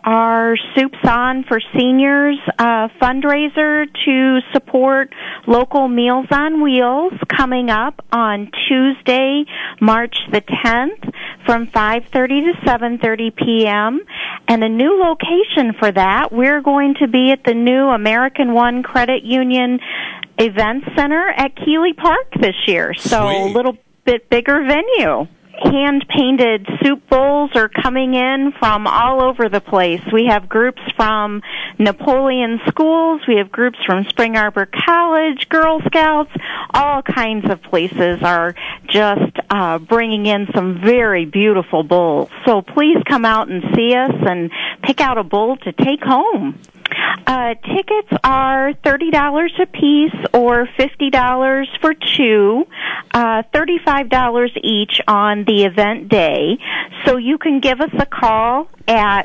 our Soups On for Seniors fundraiser to support local Meals on Wheels coming up on Tuesday, March the 10th from 5:30 to 7:30 p.m. And a new location for that, we're going to be at the new American One Credit Union Event Center at Keeley Park this year. So a little bit bigger venue. Hand-painted soup bowls are coming in from all over the place. We have groups from Napoleon Schools. We have groups from Spring Arbor College, Girl Scouts. All kinds of places are just bringing in some very beautiful bowls. So please come out and see us and pick out a bowl to take home. Tickets are $30 a piece or $50 for two, $35 each on the event day. So you can give us a call at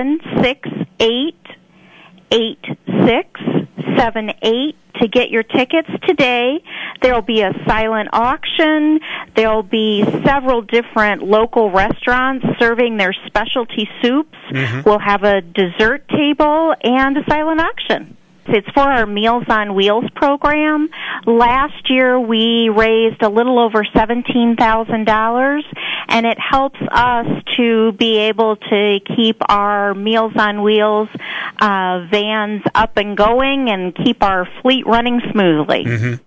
768-8678 to get your tickets today. There'll be a silent auction. There'll be several different local restaurants serving their specialty soups. We'll have a dessert table and a silent auction. It's for our Meals on Wheels program. Last year we raised a little over $17,000, and it helps us to be able to keep our Meals on Wheels vans up and going and keep our fleet running smoothly.